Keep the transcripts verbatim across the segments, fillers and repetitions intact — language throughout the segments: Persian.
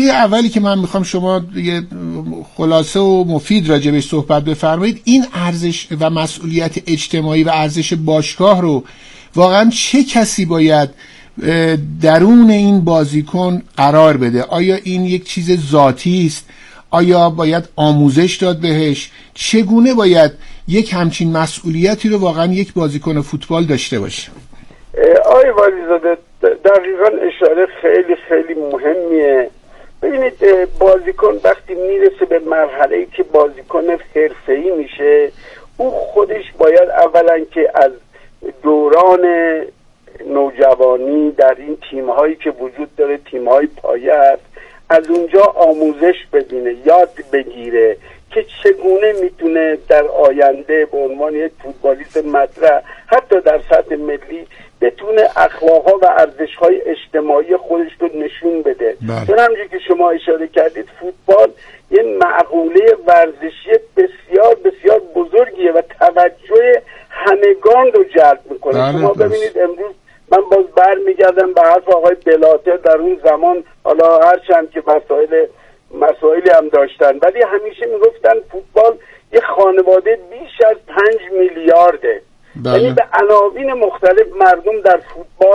اولی که من میخوام شما یه خلاصه و مفید راجع بهش صحبت بفرمایید، این ارزش و مسئولیت اجتماعی و ارزش باشگاه رو واقعا چه کسی باید درون این بازیکن قرار بده؟ آیا این یک چیز ذاتی است؟ آیا باید آموزش داد بهش؟ چگونه باید یک همچین مسئولیتی رو واقعا یک بازیکن فوتبال داشته باشه؟ آقای والیزاده دقیقاً اشاره خیلی خیلی مهمیه. ببینید بازیکن وقتی میرسه به مرحله‌ای که بازیکن حرفه‌ای میشه، او خودش باید اولا که از دوران نوجوانی در این تیم‌هایی که وجود داره، تیم‌های پایه است، از اونجا آموزش ببینه، یاد بگیره که چگونه میتونه در آینده به عنوان یک فوتبالیست مطرح حتی در سطح ملی بتونه اخلاقها و ارزش‌های اجتماعی خودش رو نشون بده. چون همونجوری که شما اشاره کردید فوتبال یه معقوله ورزشی بسیار بسیار بزرگیه و توجه همگان رو جلب میکنه. شما ببینید امروز من باز برمیگردم به حرف آقای بلاتر در اون زمان، حالا هرچند که مسائل مسائلی هم داشتن ولی همیشه میگفتن فوتبال یه خانواده بیش از پنج میلیارده. یعنی به عناوین مختلف مردم در فوتبال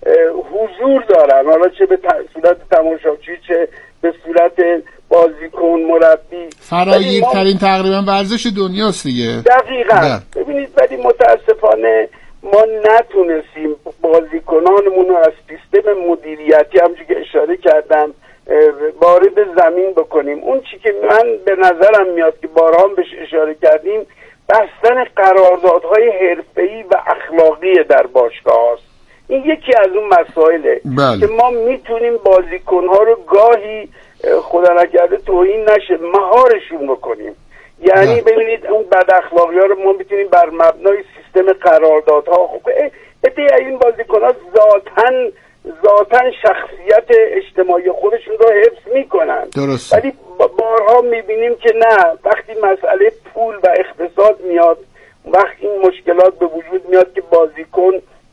حضور دارن، حالا چه به صورت تماشاچی چه به صورت بازیکن، مربی. فراگیرترین ما... تقریبا ورزش دنیاست دیگه. دقیقاً. ببینید ولی متاسفانه ما نتونستیم بازیکنانمون رو از سیستم مدیریتی همونجوری که اشاره کردم وارد زمین بکنیم. اون چی که من به نظرم میاد که بارها بهش اشاره کردیم، بستن قراردادهای حرفه‌ای و اخلاقی در باشگاه هست. این یکی از اون مسائله بله. که ما میتونیم بازیکنها رو گاهی خدا نکرده توهین نشه مهارشون بکنیم. یعنی بله. ببینید اون بد اخلاقی ها رو ما میتونیم بر مبنای سیستم قراردادها، خب اتفاقا این بازیکنها ذاتاً ذاتاً شخصیت اجتماعی خودشون رو حفظ میکنن. درست. ولی بارها میبینیم که نه، وقتی مسئله پول و اقتصاد میاد، وقتی این مشکلات به وجود میاد که بازیکن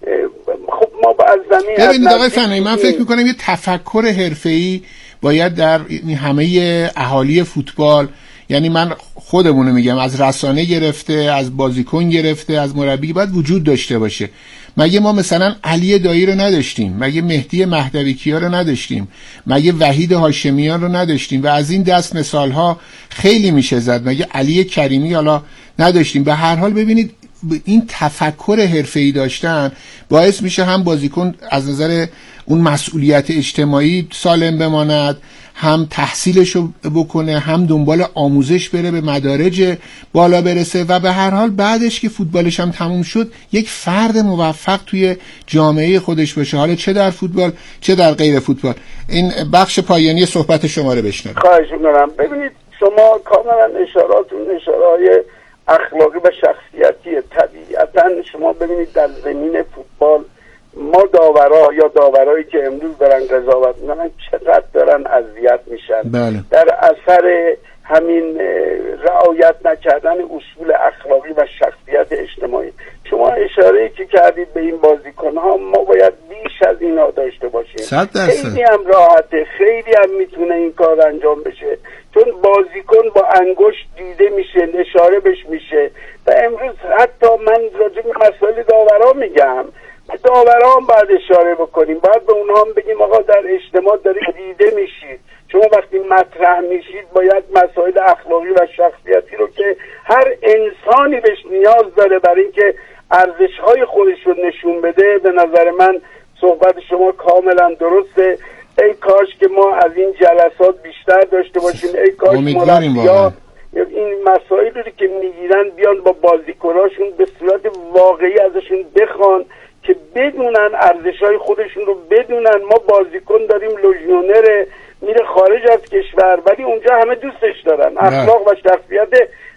خب ما با از زمین ببینید آقای فنایی، من فکر میکنم یه تفکر حرفه‌ای باید در همه اهالی فوتبال، یعنی من خودمونو میگم از رسانه گرفته، از بازیکن گرفته، از مربی باید وجود داشته باشه. مگه ما مثلا علی دایی رو نداشتیم؟ مگه مهدی مهدوی کیا رو نداشتیم؟ مگه وحید هاشمیان رو نداشتیم؟ و از این دست مثالها خیلی میشه زد. مگه علی کریمی حالا نداشتیم؟ به هر حال ببینید این تفکر حرفه‌ای داشتن باعث میشه هم بازیکن از نظر اون مسئولیت اجتماعی سالم بماند، هم تحصیلشو بکنه، هم دنبال آموزش بره، به مدارج بالا برسه و به هر حال بعدش که فوتبالش هم تموم شد یک فرد موفق توی جامعه خودش باشه، حالا چه در فوتبال چه در غیر فوتبال. این بخش پایانی صحبت شما رو بشنوید. خواهش می‌کنم. ببینید شما کاملا اشاراتون اشاره‌های اخلاقی و شخصیتی طبیعتاً شما ببینید در زمین فوتبال ما داورا یا داورایی که امروز دارن قضاوت میکنن چقدر دارن اذیت میشن. بله. در اثر همین رعایت نکردن اصول اخلاقی و شخصیت اجتماعی. شما اشاره‌ای که کردید به این بازیکن‌ها، ما باید بیش از اینا داشته باشیم. صد درصد. خیلی هم راحته، خیلی هم میتونه این کار انجام بشه، چون بازیکن با انگشت دیده میشه، اشاره بهش میشه. و امروز حتی من راجع به مسائل داورا میگم، داورا هم باید اشاره بکنیم، باید به اونها هم بگیم آقا در اجتماع دارید دیده میشید، شما وقتی مطرح میشید باید مسائل اخلاقی و شخصیتی رو که هر انسانی بهش نیاز داره برای اینکه ارزش‌های خودش رو نشون بده. به نظر من صحبت شما کاملا درسته. ای کاش که ما از این جلسات بیشتر داشته باشیم. ای کاش مربی‌ها این مسائلی رو که میگیرن بیان با بازیکناشون به صورت واقعی ازشون بخوان که بدونن ارزش‌های خودشون رو بدونن. ما بازیکن داریم لژیونر میره خارج از کشور ولی اونجا همه دوستش دارن، اخلاق و شخصیت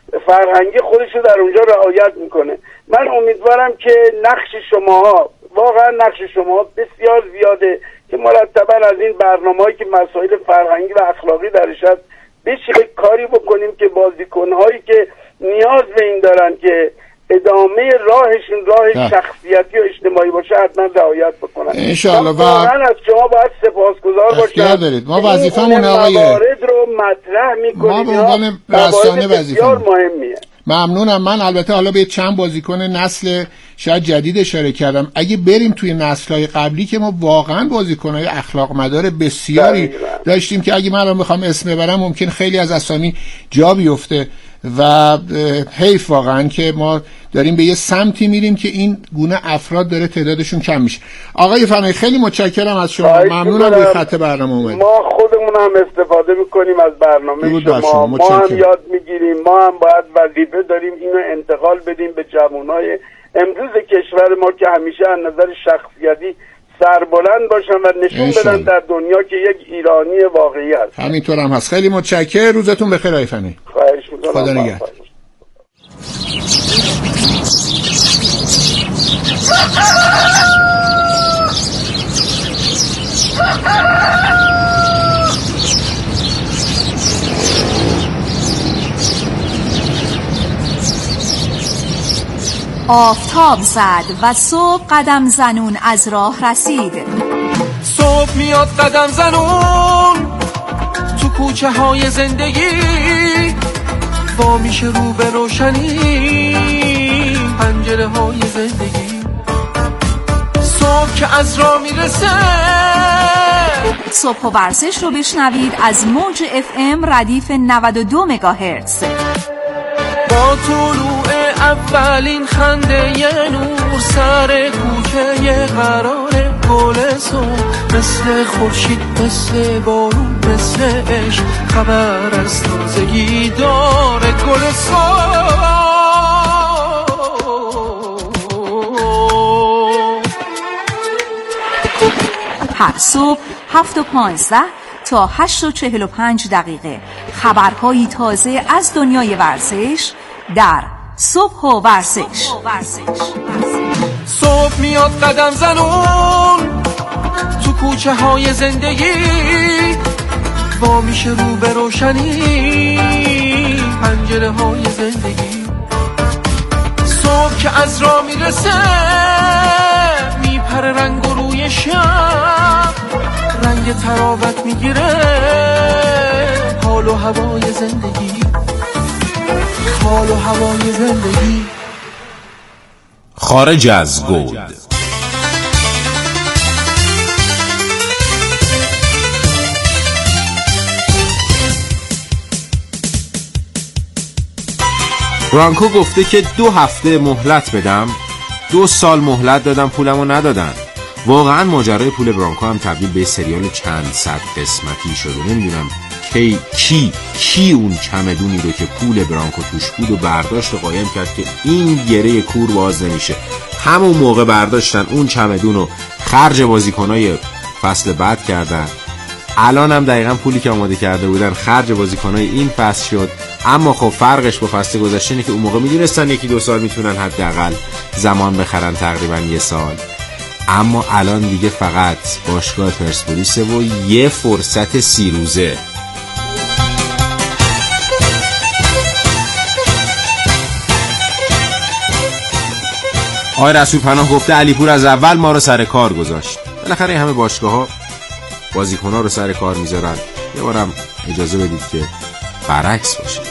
فرهنگی خودش رو در اونجا رعایت میکنه. من امیدوارم که نقش شماها، واقعا نقش شما بسیار زیاده که مرتبا از این برنامه‌هایی که مسائل فرهنگی و اخلاقی درش هست بشه کاری بکنیم که بازیکن‌هایی که نیاز به این دارن که ادامه راهشون راه شخصیتی و اجتماعی باشه حتما رعایت بکنن ان شاء الله. و از شما باید سپاسگزار باشم دارید. ما وظیفمون آقای موارد رو مطرح میکنیم، ما به عنوان رسانه بسیار مهمیه. ممنونم. من البته حالا به چند بازیکن نسل شاید جدید اشاره کردم. اگه بریم توی نسل‌های قبلی که ما واقعا بازیکن‌های اخلاق مدار بسیاری داشتیم که اگه من الان بخوام اسم ببرم ممکن خیلی از اسامی جا بیفته و حیف واقعا که ما داریم به یه سمتی میریم که این گونه افراد داره تعدادشون کم میشه. آقای فنایی خیلی متشکرم از شما. ممنونم روی خط برنامه اومدید. ما خودمون هم استفاده میکنیم از برنامه شما. شما ما هم یاد میگیریم. ما هم باید وظیفه داریم اینو انتقال بدیم به جوانای امروز کشور ما که همیشه از نظر شخصیتی سربلند باشن و نشون بدن در دنیا که یک ایرانی واقعی هست. همینطور هم هست. خیلی متشکرم. روزتون بخیر آقای فنایی. خواهش می‌کنم. خدا نگهدار. آفتاب زد و صبح قدم زنون از راه رسید. صبح میاد قدم زنون تو کوچه های زندگی، وا میشه رو به روشنی پنجره های زندگی. صبح که از راه میرسه، صبح و ورزش رو بشنوید از موج اف ام ردیف نود و دو مگاهرتز. با طلوع اولین خنده یه نور سر کوچه یه قراره، گل صبح مثل خورشید مثل بارون مثل عشق خبر از تازگی داره. گل صبح هر صبح هفت و پانزده تا هشت و چهل و پنج دقیقه خبرهایی تازه از دنیای ورزش در صبح و ورزش. صبح میاد قدم زنون تو کوچه های زندگی، وا میشه رو به روشنی پنجره های زندگی. صبح که از راه میرسه، میپره رنگ و روی شب، رنگ تراوت میگیره حال و هوای زندگی، حال و هوای زندگی. خارج از گود. برانکو گفته که دو هفته مهلت بدم، دو سال مهلت دادم پولمو ندادن. واقعا ماجرای پول برانکو هم تبدیل به سریال چند صد قسمتی شده. نمیدونم کی کی کی اون چمدونی رو که پول برانکو توش بود و برداشت و قایم کرد که این گره کور باز نمیشه. همون موقع برداشتن اون چمدون رو خرج بازیکنای فصل بعد کردن. الان هم دقیقا پولی که آماده کرده بودن خرج بازیکنای این فصل شد. اما خب فرقش با فصل گذشته اینه که اون موقع میدونستن یکی دو سال میتونن حداقل زمان بخرن، تقریبا یه سال. اما الان دیگه فقط باشگاه پرسپولیس و یه فرصت سی روزه. آقای رسول پناه گفته علیپور از اول ما رو سر کار گذاشت. بالاخره همه باشگاه ها بازیکن ها رو سر کار میذارن. یه بارم اجازه بدید که برعکس باشه.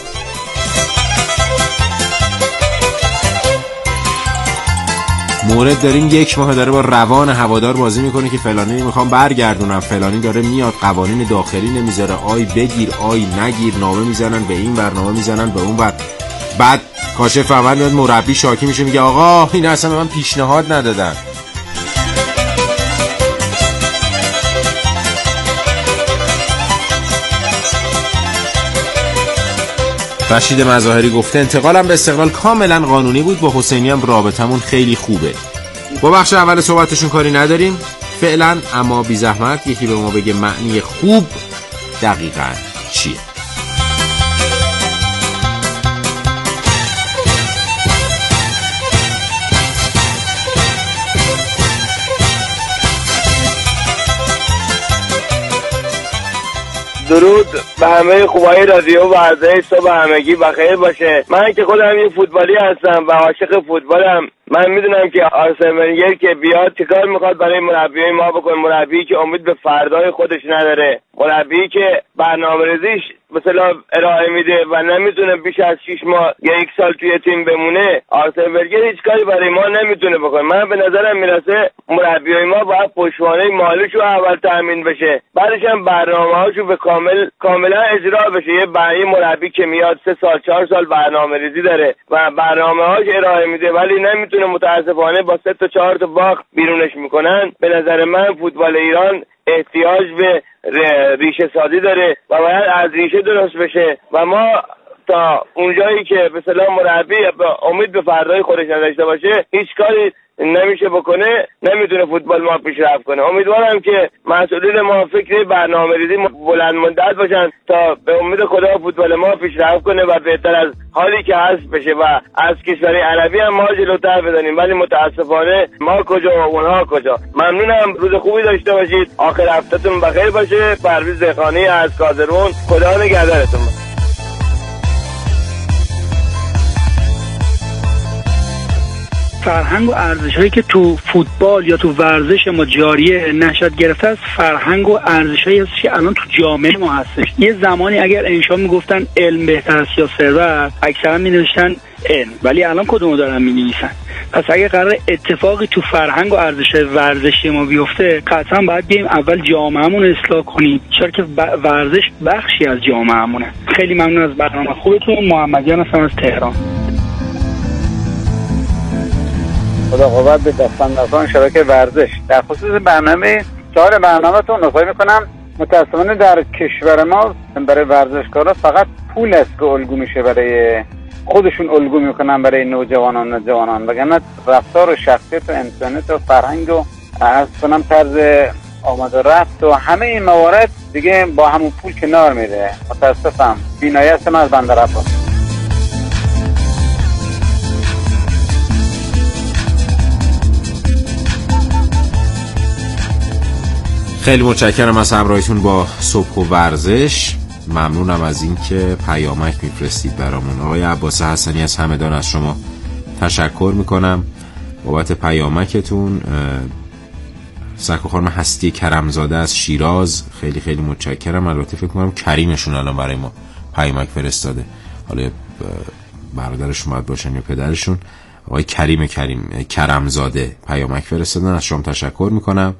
مورد داریم یک ماه داره با روان هوادار بازی میکنه که فلانی میخوام برگردونم، فلانی داره میاد قوانین داخلی نمیذاره، آی بگیر آی نگیر، نامه میزنن به این ور نامه میزنن به اون ور. بعد کاشف عمل میاد مربی شاکی میشه میگه آقا این اصلا به من پیشنهاد ندادن. رشید مظاهری گفته انتقالم به استقلال کاملا قانونی بود، با حسینی هم رابطمون خیلی خوبه. با بخش اول صحبتشون کاری نداریم فعلا، اما بی زحمت یکی به ما بگه معنی خوب دقیقاً چیه؟ درود به همه خوبای رادیو ورزش، صبح همگی بخیر باشه. من که خودم یه فوتبالی هستم و عاشق فوتبالم. من میدونم که آرسن ونگر که بیاد چیکار میخواد برای مربیای ما بکنه، مربی که امید به فردای خودش نداره، مربی که برنامه‌ریزیش مثلا ارائه میده و نمیتونه بیش از شش ماه یا یک سال توی تیم بمونه. آرسن ونگر هیچ کاری برای ما نمیتونه بکنه. من به نظرم میرسه مربیای ما باید پشتوانه مالیشو اول تامین بشه، بعدش هم برنامه‌هاشو به کامل کاملا اجرا بشه. یه برای مربی که میاد سه سال چهار سال برنامه‌ریزی داره و برنامه‌هاش ارائه میده ولی نمیتونه، متاسفانه با سه تا چهار تا باخت بیرونش میکنن. به نظر من فوتبال ایران احتیاج به ریشه سازی داره و باید از ریشه درست بشه و ما تا اونجایی که به اصطلاح مربی امید به فردای خودش نداشته باشه هیچ کاری نمیشه بکنه، نمیتونه فوتبال ما پیشرفت کنه. امیدوارم که مسئولین ما فکر برنامه‌ریزی بلند مدت باشن تا به امید خدا فوتبال ما پیشرفت کنه و بهتر از حالی که هست بشه و از کشوری عربی هم ما جلوتر بدانیم. ولی متاسفانه ما کجا و اونها کجا. ممنونم، روز خوبی داشته باشید، آخر هفتهتون بخیر باشه. پرویز دهقانی از کازرون، خدا نگهدارتون. فرهنگ و ارزش‌هایی که تو فوتبال یا تو ورزش ما جاریه نشأت گرفته از فرهنگ و ارزش‌هایی هست که الان تو جامعه ما هستش. یه زمانی اگر انشا میگفتن علم بهتر از یا ثروت، اکثرا می‌نوشتن علم، ولی الان کدومو دارن می‌نویسن؟ پس اگه قرار اتفاقی تو فرهنگ و ارزش ورزشی ما بیفته، قطعا باید بیایم اول جامعهمون رو اصلاح کنیم، چرا که ورزش بخشی از جامعهمونه. خیلی ممنون از برنامه خوبتون. محمدیان هستم از تهران. خدا قوت به دستاندرکان شبکه ورزش. در خصوص برنامه چهار برنامه‌تون نظر می‌کنم. متأسفانه در کشور ما برای ورزشکارا فقط پول است که الگو میشه، برای خودشون الگو میکنن برای نوجوانان و جوانان، وگرنه رفتار و شخصیت و انسانیت و فرهنگ و از کنم طرز آمد و رفت و همه این موارد دیگه با همون پول کنار میره. متاسفم. بینایی هستم از بندر عباس. خیلی متشکرم از همراهیتون با صبح و ورزش. ممنونم از این که پیامک میفرستید برامون. آقای عباس حسنی از همدان از شما تشکر میکنم بابت پیامکتون. سرکار خانم هستی کرمزاده از شیراز، خیلی خیلی متشکرم. البته فکر کنم کریمشون الان برای ما پیامک فرستاده، حالا برادرشون باید باشن یا پدرشون. آقای کریم کریم کرمزاده پیامک فرستادن، از شما تشکر میکنم.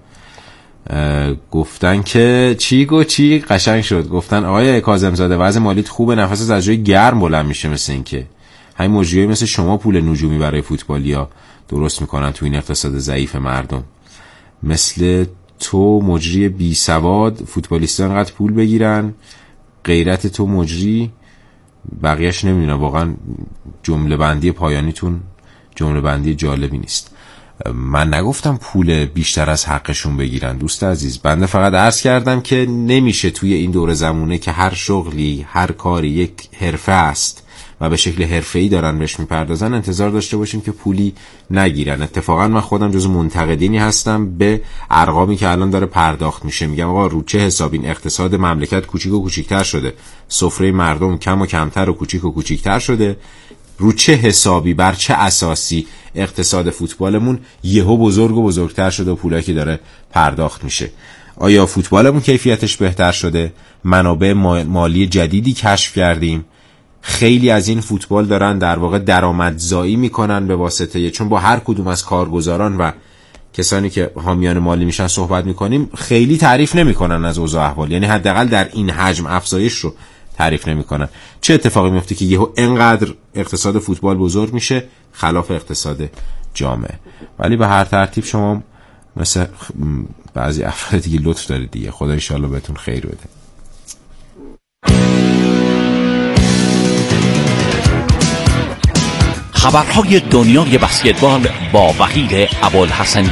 گفتن که چی گو چی قشنگ شد. گفتن آقای کاظم زاده وضع مالیت خوبه، نفس از جای گرم بلند میشه، مثل این که همین مجریای مثل شما پول نجومی برای فوتبالیا درست میکنن تو این اقتصاد ضعیف مردم. مثل تو مجری بی سواد فوتبالیستا انقدر پول بگیرن، غیرت تو مجری، بقیهش نمیدونم. واقعا جمله بندی پایانیتون جمله بندی جالبی نیست. من نگفتم پول بیشتر از حقشون بگیرن دوست عزیز، بنده فقط عرض کردم که نمیشه توی این دور زمونه که هر شغلی هر کاری یک حرفه است و به شکل حرفه‌ای دارن بهش میپردازن انتظار داشته باشیم که پولی نگیرن. اتفاقا من خودم جزو منتقدینی هستم به ارقامی که الان داره پرداخت میشه. میگم آقا رو چه حساب این اقتصاد مملکت کوچیک و کوچیکتر شده، سفره مردم کم و کمتر و کوچیک و کوچیکتر شده، رو چه حسابی بر چه اساسی اقتصاد فوتبالمون یهو بزرگ و بزرگتر شده و پولایی که داره پرداخت میشه؟ آیا فوتبالمون کیفیتش بهتر شده؟ منابع مالی جدیدی کشف کردیم؟ خیلی از این فوتبال دارن در واقع درآمدزایی میکنن به واسطه، چون با هر کدوم از کارگزاران و کسانی که حامیان مالی میشن صحبت میکنیم خیلی تعریف نمیکنن از اوضاع احوال، یعنی حداقل در این حجم افزایش رو تعریف نمیکنن. چه اتفاقی میفته که یهو انقدر اقتصاد فوتبال بزرگ میشه خلاف اقتصاد جامعه؟ ولی به هر ترتیب شما مثل بعضی افراد دیگه لطف دارید دیگه. خدا ان شاءالله بهتون خیر بده. خبرهای دنیای بسکتبال با وحید ابوالحسنی.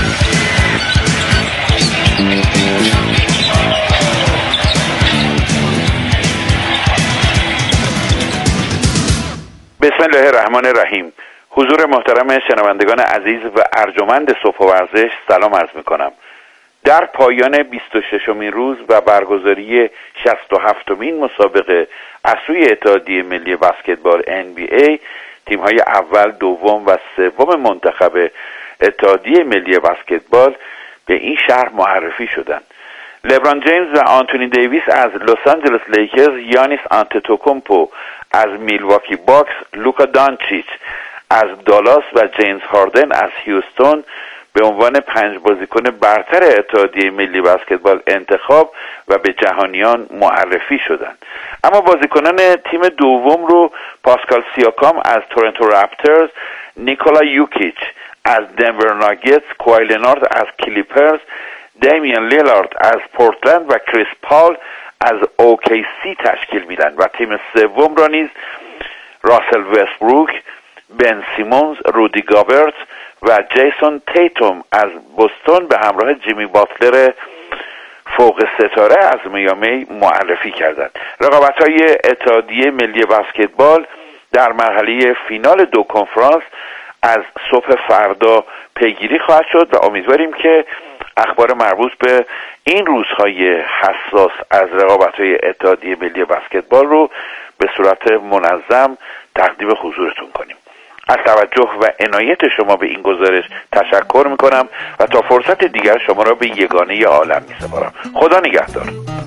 بسم الله الرحمن الرحیم. حضور محترم شنوندگان عزیز و ارجمند صبح و ورزش، سلام عرض می کنم. در پایان بیست و ششمین روز و برگزاری شصت و هفتمین مسابقه از سوی اتحادیه ملی بسکتبال ان بی ای، تیم‌های اول، دوم و سوم منتخب اتحادیه ملی بسکتبال به این شهر معرفی شدند. لبران جیمز و آنتونی دیویس از لس آنجلس لیکرز، یانیس آنتتوکومپو از میلواکی باکس، لوکا دانچیچ از دالاس و جیمز هاردن از هیوستون به عنوان پنج بازیکن برتر اتحادیه ملی بسکتبال انتخاب و به جهانیان معرفی شدند. اما بازیکنان تیم دوم رو پاسکال سیاکام از تورنتو رپترز، نیکولا یوکیچ از دنور ناگتس، کوای لنارد از کلیپرز، دیمیان لیلارد از پورتلند و کریس پال از اوکی سی تشکیل میدن و تیم سوم را نیز راسل وستبروک، بن سیمونز، رودی گابرت و جیسون تیتوم از بوستون به همراه جیمی باتلر فوق ستاره از میامی معرفی کردند. رقابت‌های اتحادیه ملی بسکتبال در مرحله فینال دو کنفرانس از صبح فردا پیگیری خواهد شد و امیدواریم که اخبار مربوط به این روزهای حساس از رقابت‌های اتحادیه ملی بسکتبال رو به صورت منظم تقدیم حضورتون کنیم. از توجه و عنایت شما به این گزارش تشکر میکنم و تا فرصت دیگر شما را به یگانه عالم میسپارم. خدا نگهدار.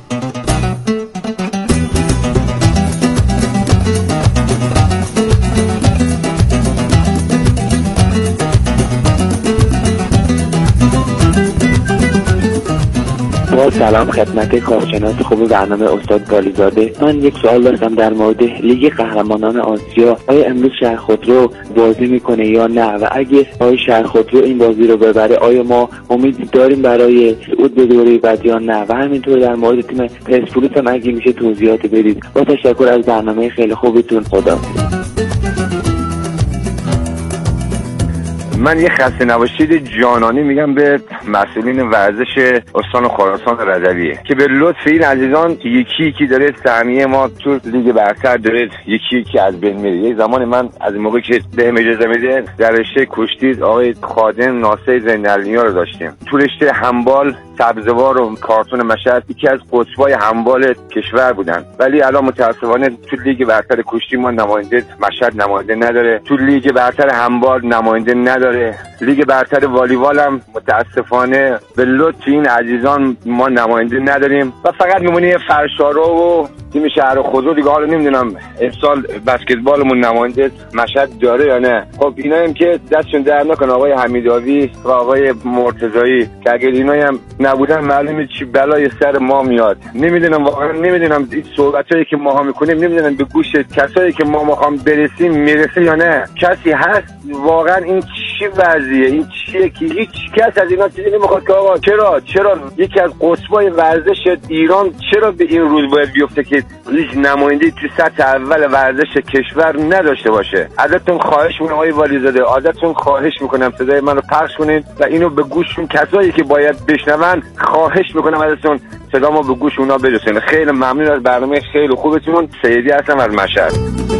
با سلام خدمت کارشناس خوب برنامه استاد گالیزاده. من یک سوال داشتم در مورد لیگ قهرمانان آسیا. آیا امروز شهر خودرو بازی میکنه یا نه؟ و اگه آیا شهر خودرو این بازی رو ببره آیا ما امید داریم برای صعود به دوره بعد یا نه؟ و همینطور در مورد تیم پرسپولیس هم اگه میشه توضیحات بدید. با تشکر از برنامه خیلی خوبتون. خدا. من یه خسته نباشید جانانی میگم به مسئولین ورزش استان خراسان رضویه که به لطف این عزیزان یکی یکی داره سهمیه ما تو لیگ برتر داره یکی یکی از بین میره. یه زمان من از این موقع که بهم اجازه میده در رشته کشتی آقای خادم ناصر زین‌النیا رو داشتیم. تو رشته هندبال سبزوار و کارتون مشهد یکی از قطبای هندبال کشور بودن، ولی الان متاسفانه تو لیگ برتر کشتی ما نماینده مشهد نماینده نداره، تو لیگ برتر هندبال نماینده نداره، لیگ برتر والیبال هم متاسفانه به لطف این عزیزان ما نماینده نداریم و فقط میمونه فرشارو و تیم شهر خودرو دیگه. حالا نمیدونم امسال بسکتبالمون نماینده مشهد داره یا نه. خب اینا هم که دستشون در نکنه آقای حمیداوی و آقای مرتضایی که اگر اینا هم نبودن معلومه چی بلای سر ما میاد. نمیدونم واقعا نمیدونم این صحبتایی که ماها میکنیم نمیدونم به گوش کسایی که ما میخوام برسیم میرسه یا نه. کسی هست واقعا این چی وضعیه؟ این چیه که هیچ کس از اینا چیزی نمیخواد که آقا چرا چرا یکی از قطبای ورزش ایران چرا به این روز باید بیفته که هیچ نماینده‌ای تو سطح اول ورزش کشور نداشته باشه؟ ازتون خواهش میکنم آقای والیزاده، ازتون خواهش میکنم صدای من رو پخش کنید و اینو به گوشون کسایی که باید بشنون خواهش میکنم ازتون صدامو به گوش اونا برسونید. خیلی ممنون از برنامه خیلی خوبتون. سیدی هستم از مشهد.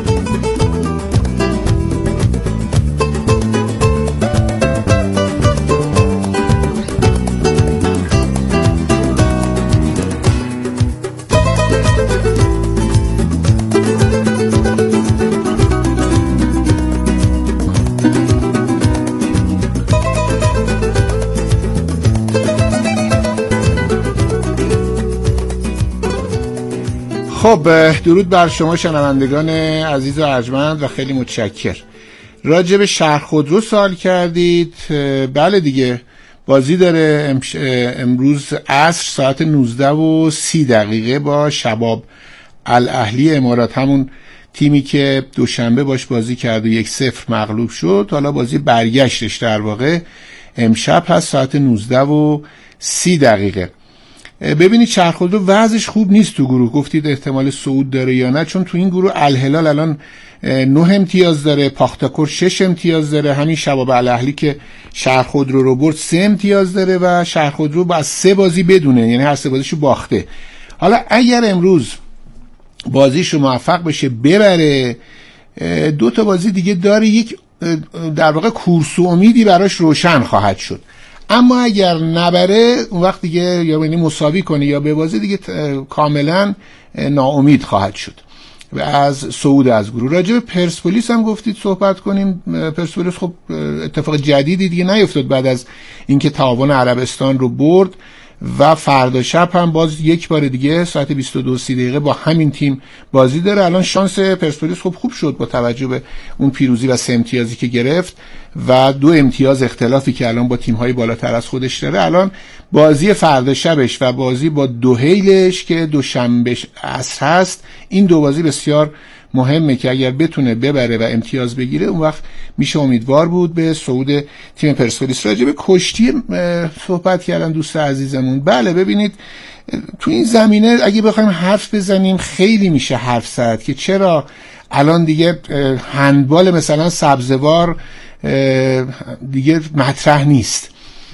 خب درود بر شما شنوندگان عزیز و ارجمند و خیلی متشکر. راجع به شهر خودرو سوال کردید. بله دیگه بازی داره امش... امروز عصر ساعت نوزده و سی دقیقه با شباب الاهلی امارات، همون تیمی که دوشنبه باش بازی کرد و یک صفر مغلوب شد. حالا بازی برگشتش در واقع امشب هست ساعت نوزده و سی دقیقه. ببینید شهر خودرو وضعش خوب نیست تو گروه. گفتید احتمال صعود داره یا نه، چون تو این گروه الهلال الان نه امتیاز داره، پاختاکور شش امتیاز داره، همین شباب الاهلی که شهر خودرو رو برد سه امتیاز داره و شهر خودرو با سه بازی بدونه، یعنی هر سه بازیشو باخته. حالا اگر امروز بازیشو موفق بشه ببره، دو تا بازی دیگه داره، یک در واقع کورس و امیدی براش روشن خواهد شد. اما اگر نبره اون وقت دیگه یا یعنی مساوی کنه یا ببازه دیگه کاملا ناامید خواهد شد و از صعود از گروه. راجع به پرسپولیس هم گفتید صحبت کنیم. پرسپولیس خب اتفاق جدیدی دیگه نیفتاد بعد از اینکه تعاون عربستان رو برد و فردا شب هم باز یک بار دیگه ساعت بیست و دو سی دقیقه با همین تیم بازی داره. الان شانس پرسپولیس خب خوب شد با توجه به اون پیروزی و سه امتیازی که گرفت و دو امتیاز اختلافی که الان با تیم‌های بالاتر از خودش داره. الان بازی فردا شبش و بازی با دوهیلش که دوشنبه عصر هست، این دو بازی بسیار مهمه که اگر بتونه ببره و امتیاز بگیره اون وقت میشه امیدوار بود به صعود تیم پرسپولیس. راجع به کشتی صحبت کردن دوست عزیزمون. بله ببینید تو این زمینه اگه بخوایم حرف بزنیم خیلی میشه حرف زد که چرا الان دیگه هندبال مثلا سبزوار دیگه مطرح نیست،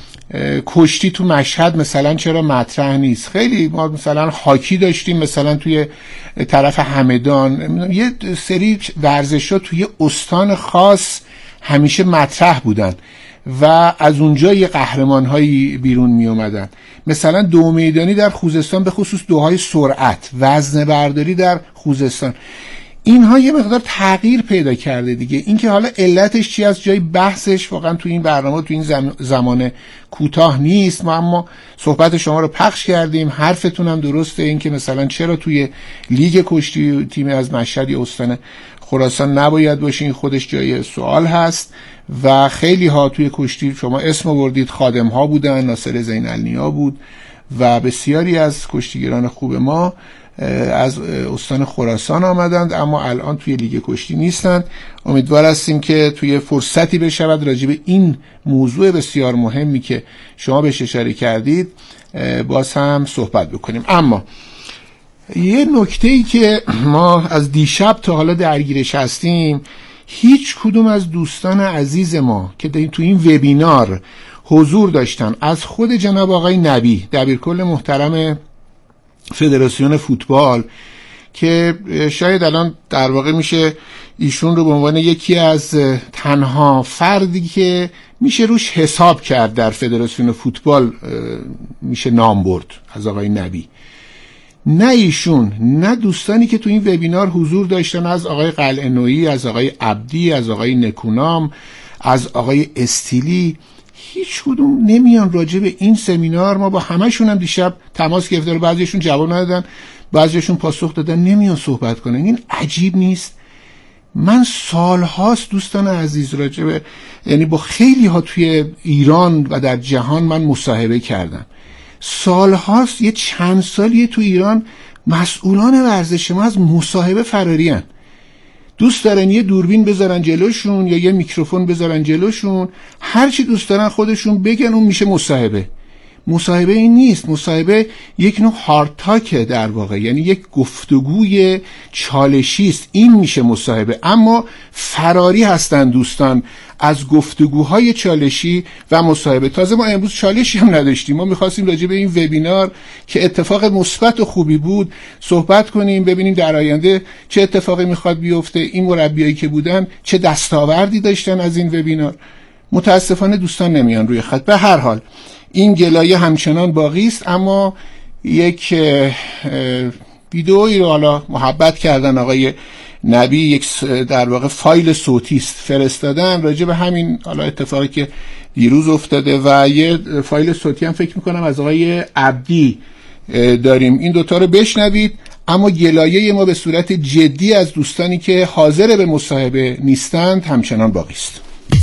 کشتی تو مشهد مثلا چرا مطرح نیست. خیلی ما مثلا هاکی داشتیم مثلا توی طرف همدان، یه سری ورزش‌ها توی استان خاص همیشه مطرح بودن و از اونجا یه قهرمان‌هایی بیرون می اومدن. مثلا دو میدانی در خوزستان، به خصوص دوهای سرعت، وزنه برداری در خوزستان، اینها یه مقدار تغییر پیدا کرده دیگه. این که حالا علتش چی از جای بحثش واقعا تو این برنامه تو این زم... زمان کوتاه نیست. ما اما صحبت شما رو پخش کردیم، حرفتون هم درسته. این که مثلا چرا توی لیگ کشتی تیم از مشهد یا استان خراسان نباید باشه، این خودش جای سوال هست. و خیلی ها توی کشتی شما اسم آوردید، خادم ها بودن، ناصر زین‌النیا بود و بسیاری از کشتیگران خوب ما از استان خراسان آمدند اما الان توی لیگ کشتی نیستند. امیدوار هستیم که توی فرصتی بشود راجع به این موضوع بسیار مهمی که شما بهش اشاره کردید باز هم صحبت بکنیم. اما یه نکته‌ای که ما از دیشب تا حالا درگیرش هستیم، هیچ کدوم از دوستان عزیز ما که تو این وبینار حضور داشتن، از خود جناب آقای نبی دبیرکل محترم فدراسیون فوتبال که شاید الان در واقع میشه ایشون رو به عنوان یکی از تنها فردی که میشه روش حساب کرد در فدراسیون فوتبال میشه نام برد، از آقای نبی، نه ایشون نه دوستانی که تو این وبینار حضور داشتن، از آقای قلعه‌نویی، از آقای عبدی، از آقای نکونام، از آقای استیلی، هیچ کدوم نمیان راجع به این سمینار. ما با همشون هم دیشب تماس گرفتیم، بعضیشون جواب ندادن، بعضیشون پاسخ دادن، نمیان صحبت کنن. این عجیب نیست؟ من سالهاست دوستان عزیز راجع به یعنی با خیلی ها توی ایران و در جهان من مصاحبه کردم، سالهاست، یه چند سالیه تو ایران مسئولان ورزش ما از مصاحبه فراری هن. دوست دارن یه دوربین بذارن جلوشون یا یه میکروفون بذارن جلوشون، هرچی دوست دارن خودشون بگن اون میشه مصاحبه. مصاحبه این نیست، مصاحبه یک نوع هارد تاکه در واقع، یعنی یک گفتگوی چالشی است، این میشه مصاحبه. اما فراری هستن دوستان از گفتگوهای چالشی و مصاحبه. تازه ما امروز چالشی هم نداشتیم، ما میخواستیم راجع به این وبینار که اتفاق مثبت و خوبی بود صحبت کنیم، ببینیم در آینده چه اتفاقی میخواد بیفته، این مربیایی که بودن چه دستاوردی داشتن از این وبینار. متاسفانه دوستان نمیان روی خط. به هر حال این گلایه همچنان باقی است، اما یک ویدئویی رو حالا محبت کردن آقای نبی، یک در واقع فایل صوتی است فرستادن راجع به همین حالا اتفاقی که دیروز افتاده و یه فایل صوتی هم فکر میکنم از آقای عبدی داریم. این دوتا رو بشنوید. اما گلایه ما به صورت جدی از دوستانی که حاضر به مصاحبه نیستند همچنان باقی است.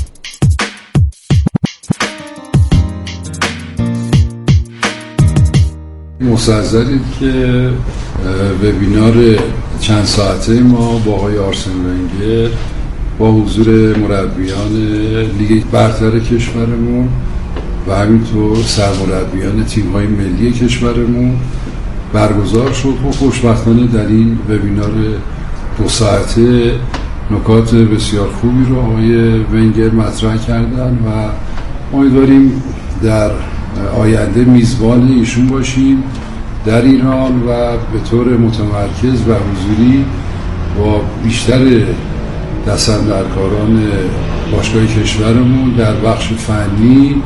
مستحضرید که وبینار چند ساعته ما با آقای آرسن ونگر با حضور مربیان لیگ برتر کشورمون و همینطور سرمربیان تیم‌های ملی کشورمون برگزار شد و خوشبختانه در این وبینار دو ساعته نکات بسیار خوبی رو آقای ونگر مطرح کردن و امیدواریم در آینده میزبان ایشون باشیم در ایران و به طور متمرکز و حضوری با بیشتر دستاندرکاران باشگاه کشورمون در بخش فنی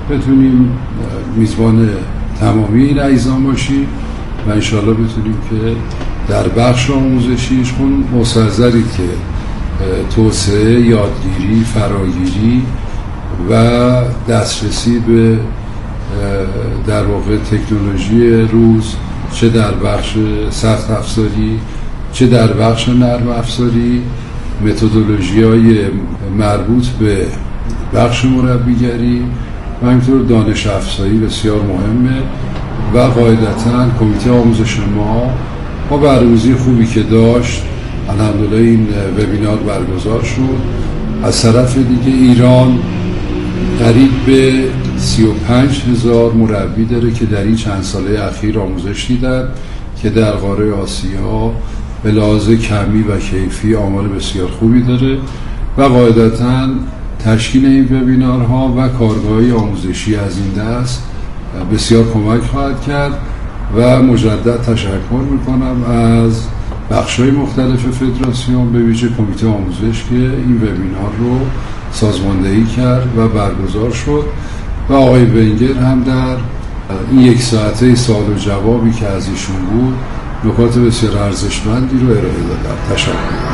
بتونیم میزبان تمامی این عزیزان باشیم و انشالله بتونیم که در بخش آموزشیش اون مستحضری که توسعه، یادگیری، فراگیری و دسترسی به در واقع تکنولوژی روز، چه در بخش سخت افزاری چه در بخش نرم افزاری، متدولوژی‌های مربوط به بخش مربیگری و همینطور دانش افزایی بسیار مهمه و قاعدتاً کمیته آموزش ما با برنامه‌ریزی خوبی که داشت الحمدلله این وبینار برگزار شد. از طرف دیگه ایران قریب به سی و پنج هزار مربی داره که در این چند ساله اخیر آموزش دیدن که در قاره آسیا به لحاظ کمی و کیفی آمار بسیار خوبی داره و قاعدتاً تشکیل این وبینارها و کارگاه‌های آموزشی از این دست بسیار کمک خواهد کرد و مجدد تشکر میکنم از بخش‌های مختلف فدراسیون به ویژه کمیته آموزش که این وبینار رو سازماندهی کرد و برگزار شد و آقای ونگر هم در این یک ساعته سوال و جوابی که از ایشون بود نکات بسیار ارزشمندی رو ارائه دادن. تشکر.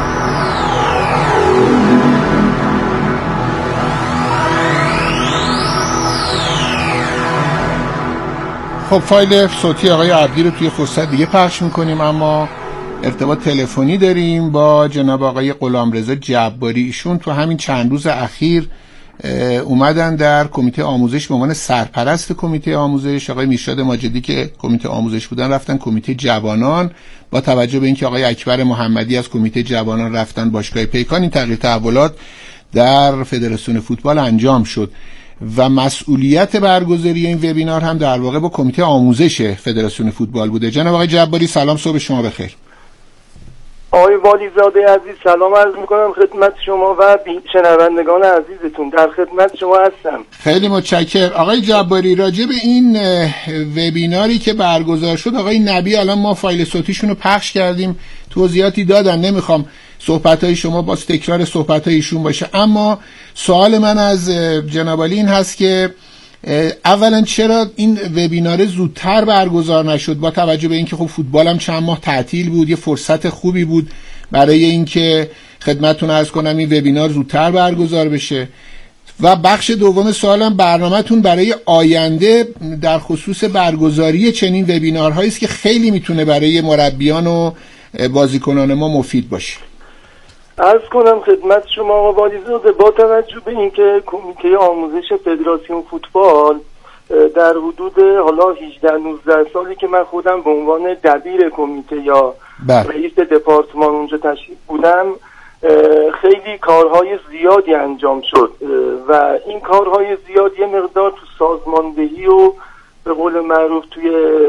خب فایل صوتی آقای عبدی رو توی فرصت دیگه پخش میکنیم، اما ارتباط تلفنی داریم با جناب آقای غلامرضا جباری. ایشون تو همین چند روز اخیر اومدن در کمیته آموزش به عنوان سرپرست کمیته آموزش. آقای میرشاد ماجدی که کمیته آموزش بودن رفتن کمیته جوانان، با توجه به اینکه آقای اکبر محمدی از کمیته جوانان رفتن باشگاه پیکان، این تغییر تحولات در فدراسیون فوتبال انجام شد و مسئولیت برگزاری این وبینار هم در واقع با کمیته آموزش فدراسیون فوتبال بوده. جناب آقای جباری سلام، صبح شما بخیر. آقای والیزاده عزیز سلام عرض میکنم خدمت شما و شنوندگان عزیزتون، در خدمت شما هستم. خیلی متشکر. آقای جباری راجع به این وبیناری که برگزار شد آقای نبی الان ما فایل صوتیشون رو پخش کردیم، توضیحاتی دادن، نمیخوام صحبت‌های شما باز تکرار صحبت‌های ایشون باشه، اما سوال من از جناب علی این هست که اولا چرا این وبینار زودتر برگزار نشد، با توجه به اینکه خب فوتبال هم چند ماه تعطیل بود، یه فرصت خوبی بود برای اینکه خدمتتون عرض کنم این وبینار زودتر برگزار بشه. و بخش دوم سوالم برنامه‌تون برای آینده در خصوص برگزاری چنین وبینارهایی است که خیلی میتونه برای مربیان و بازیکنان ما مفید باشه. عرض کنم خدمت شما آقا والیزاده، با توجه به اینکه کمیته آموزش فدراسیون فوتبال در حدود حالا هجده نوزده سالی که من خودم به عنوان دبیر کمیته یا بله. رئیس دپارتمان اونجا تشریف بودم، خیلی کارهای زیادی انجام شد و این کارهای زیاد یه مقدار تو سازماندهی و به قول معروف توی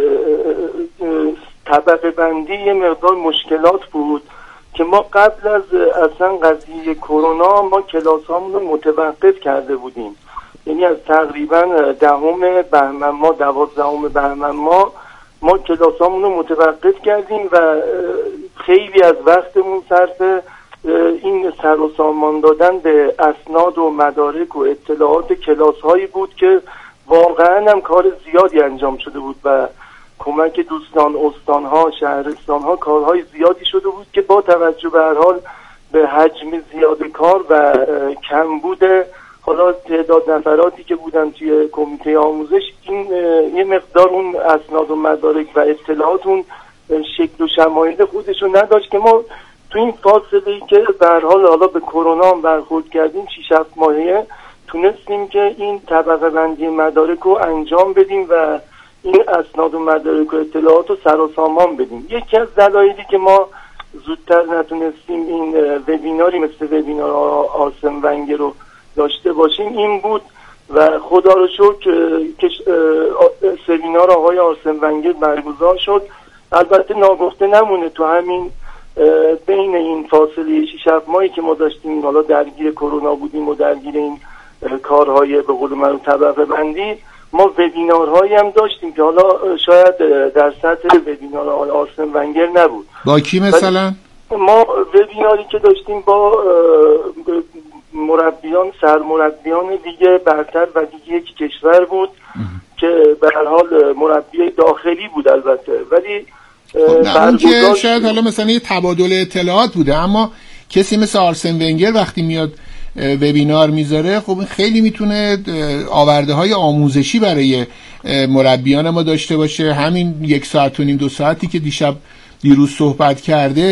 طبقه بندی یه مقدار مشکلات بود که ما قبل از اصلا قضیه کرونا ما کلاس هامون رو متوقف کرده بودیم. یعنی از تقریبا دهم بهمن ما دوازدهم بهمن ما ما کلاس هامون رو متوقف کردیم و خیلی از وقتمون صرف این سر و سامان دادن به اسناد و مدارک و اطلاعات کلاس هایی بود که واقعا هم کار زیادی انجام شده بود و کمک دوستان استان ها شهرستان ها کارهای زیادی شده بود که با توجه به هر حال به حجم زیاد کار و کمبود حالا تعداد نفراتی که بودن توی کمیته آموزش، این یه مقدار اون اسناد و مدارک و اطلاعات اون شکل و شمایل خودشو نداشت که ما تو این فاصله‌ای که به هر حال حالا به کرونا هم برخورد کردیم شش هفت ماهه تونستیم که این طبقه بندی مدارک رو انجام بدیم و این اسناد و مدارک و اطلاعات رو سر و سامان بدیم. یکی از دلایلی که ما زودتر نتونستیم این وبیناری مثل وبینار آرسن ونگر رو داشته باشیم این بود و خدا رو شکر که سمینار آقای آرسن ونگر برگزار شد. البته ناگفته نمونه تو همین بین این فاصله شش هفت ماهی که ما داشتیم حالا درگیر کرونا بودیم و درگیر این کارهای به قول من طبقه بندی، ما وبینارهایی هم داشتیم که حالا شاید در سطح وبینار آقای آرسن ونگر نبود. با کی مثلا؟ ما وبیناری که داشتیم با مربیان سرمربیان لیگ برتر و لیگ یک کشور بود که به هر حال مربی داخلی بود البته، ولی خب اون که شاید حالا مثلا یه تبادل اطلاعات بوده، اما کسی مثل آرسن ونگر وقتی میاد وبینار میذاره خب خیلی میتونه آورده های آموزشی برای مربیان ما داشته باشه. همین یک ساعت و نیم دو ساعتی که دیشب دیروز صحبت کرده